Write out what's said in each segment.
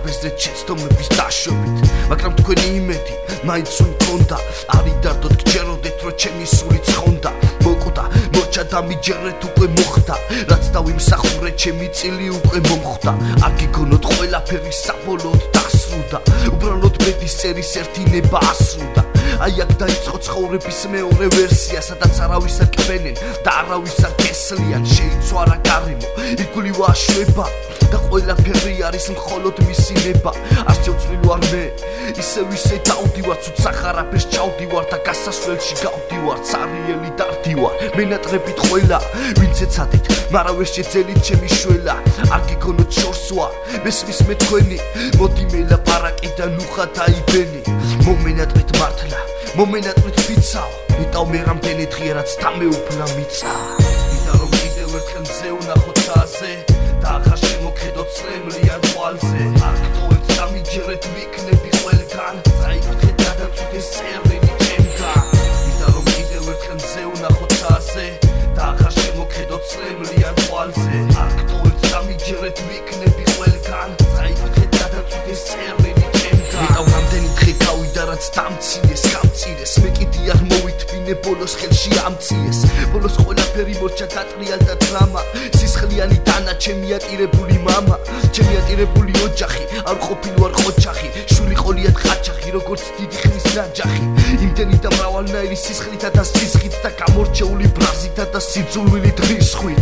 ტრაპეზრეთ შეცდომების დაშვებით, მაგრამ თქვენი იმედი მაინც უ მქონდა, არ იდარდოთ გჯეროდეთ რომ ჩემი სული ცხონდა, მოკვდა მოჩა და მიჯერეთ უკვე მოხდა, რაც დავიმსახურე ჩემი წილი უკვე მომხვდა, არ გიგონოთ ყველაფერი საბოლოოდ დასრულდა, უბრალოდ მედის წერის ერთი ნება ასრულდა, აი აქ დაიწყო ცხოვრების მეორე ვერსია, სადაც არავის არ კბენენ და არავის არ გესლიან, შეიცვალა გარემო, ირგვლივ აშვება და ყველაფერი არის მხოლოდ მისი ნება, არ შევცვლილ მე ისე დავდივარ, ცუც ახარაფერს ჩავდივარ და გასასვლელში გავდივარ, цаრიელი დავდივარ, მენატრებით ყველა ვინც ეცადეთ, მაგრამ ვერ შეძელით ჩემი შველა, არ გიგონოთ შორსვა, მესმის მე თქვენი, მოდი მელაპარაკე და ნუხა დაიბენი, მომენატრით მართლა, მომენატრით ვიცავ, ვიტავ მე რამდენი დღეა რაც დამეუფლა მიწა, მინდა რომ კიდევ ერთხელ მზე ვნახოთ ხაზე და ახლა შემოხედოთ წრემლიან თვალზე, აქტოებს დამიჯერეთ ვიქნები ყველგან, წაიკითხეთ გადაწვდეს წერლები ჩემგან, მინდა რომ კიდევ ერთხელ მზე ვნახოთ ხაზე და ახლა შემოხედოთ წრემლიან თვალზე, აქტოებს დამიჯერეთ ვიქნები ყველგან, წაიკითხეთ გადაწვდეს წერლები ჩემგან, ვიტავ რამდენი დღე გავიდა რაც დამცინეს, გამწირეს, მე კიდე არ მოვითმინე ბოლოს ხელში ამციეს, ბოლოს ყველაფერი მორჩა დატრიალ და დრამა, სისხლიანი დანა ჩემი ატირებული მამა, ჩემი ატირებული ოჯახი, არ ყოფილი ვარ ყოჩახი, შვილი ყოლიათ ყაჩახი, როგორც დიდი ხნის ნაჯახი, იმდენი და მრავალნაირი სისხლითა და სისხლით და გამორჩეული ბრაზითა და სიძულვილით რისხვით,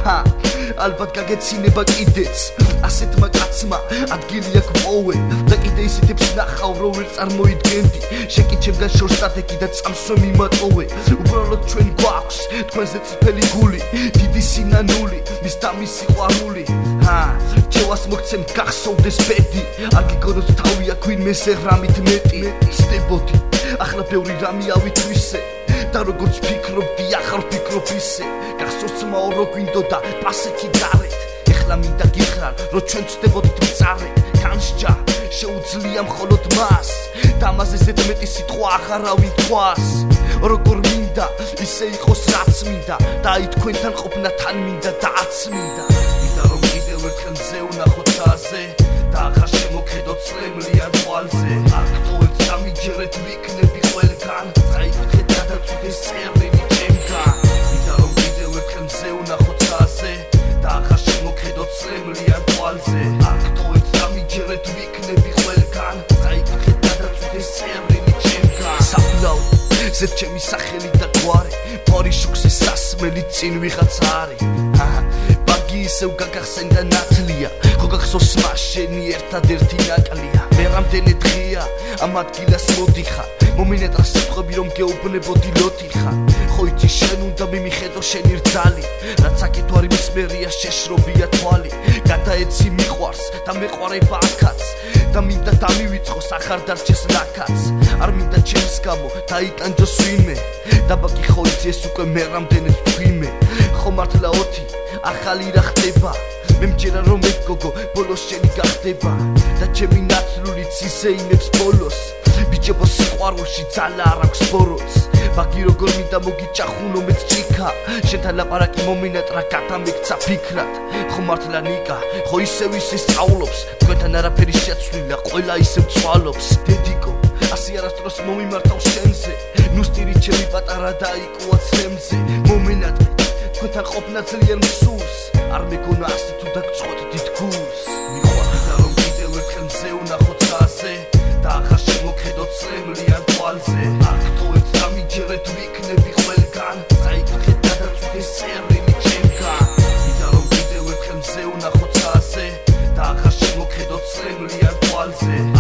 ალბათ გაგეცინება კიდეც, ასეთმა კაცმა ადგილი აქ მოვე და კიდე ისეთებს ნახავ რომ ვერ წარმოიდგენდი, შენ კი ჩემგან შორს დადეკი და წამსვე მიმატოვე, უბრალოდ ჩვენ გვაქვს თქვენზე წიფელი გული, დიდი სინანული, მის და მის სიყვარული, ჩემას მოგცემ გახსოვდეს ბედი, არ გიგონოთ თავი აქ ვინმე სეღრამით მეტი, ცდებოდი, ახლა ბევრი რამე ავითვისე და როგორც ფიქრობდი, ახლა ვფიქრობ ისე, გახსოვს მაო რო გვინდოდა პასექი გარეთ, ეხლა მინდა გიხრან, რომ ჩვენ ცდებოდით მწარეთ, განსჯა შეუძლია მხოლოდ მას, და ამაზე ზედმეტი სიტყვა აღარავინ თქვას, როგორ მინდა, ისე იყოს რაც მინდა, და აი თქვენთან ყოფნა თან მინდა და აც მინდა, მინდა რომ კიდევ ერთხელ მზე ვნახოთ ხაზე და ახლა შემოხედოთ წრემლიან თვალზე, აქტოებს დამიჯერეთ ვიქნები ყველგან, წაიკითხეთ გადაწვდეს წერლები ჩემგან, მინდა რომ კიდევ ერთხელ მზე ვნახოთ ხაზე და ახლა შემოხედოთ წრემლიან თვალზე, აქტოებს დამიჯერეთ ვიქნები ყველგან, წაიკითხეთ გადაწვდეს წერლები ჩემგან, საფლავ ზედ ჩემი სახელი და გვარი, პორიშუქს სასმელი წინ ვიღაც არის, ბაგი ისევ გაგახსენდა ნათლია, ხო გახსოვს მას შენი ერთადერთი ნაკლია, მე რამდენი დღეა ამ ადგილას მოდიხარ, მომენატრა სიტყვები რომ გეუბნებოდი ლოთიხა, ხო იცი შენ უნდა მიმიხედო შენი რძალი, რაც აქეთ ვარ იმის მერია შეშრობია თვალი, გადაეცი მიყვარს და მეყვარება აქაც, და მინდა დამივიწყოს ახარ დარჩეს ნაკაც, არ მინდა ჩემს გამო დაიტანჯოს ვინმე, და ბაგი ხო იცი ეს უკვე მე რამდენიც თვიმე, ხო მართლა ოთი ახალი რა ხდება, მე მჯერა რომ მე გოგო ბოლოს შენი გახდება, და ჩემი ნათლულიც ისეინებს ბოლოს, ბიჭებო სიყვარულში ძალა არ აქვს ბოროტს, ბაგი როგორ მინდა მოგიჭახუნო მეც ჭიქა, შენთან ლაპარაკი მომენატრა გადამექცა ფიქრად, ხო მართლა ნიკა, ხო ისევ სწავლობს, თქვენთან არაფერი შეცვლილა, ყველა ისევ ცვალობს, დედიკო, ასე არასდროს მომიმართავ შენზე, ნუსტირი ჩემი პატარა დაიკუა ცემზე, მომენატრე, თქვენთან ყოფნა ძალიან მსურს, არ მეგონა ასე თუ დაგწყვეტ თითქოს, მიყვარდა რომ კიდევ ერთხელ მზე ვნახოთ ხაზე და ახლა შემოხედოთ წრემლიან თვალზე, აქტოებს დამიჯერეთ ვიქნები ყველგან, წაიკითხეთ გადაწვდეს წერლები ჩემგან, მინდა რომ კიდევ ერთხელ მზე ვნახოთ ხაზე და ახლა შემოხედოთ წრემლიან თვალზე.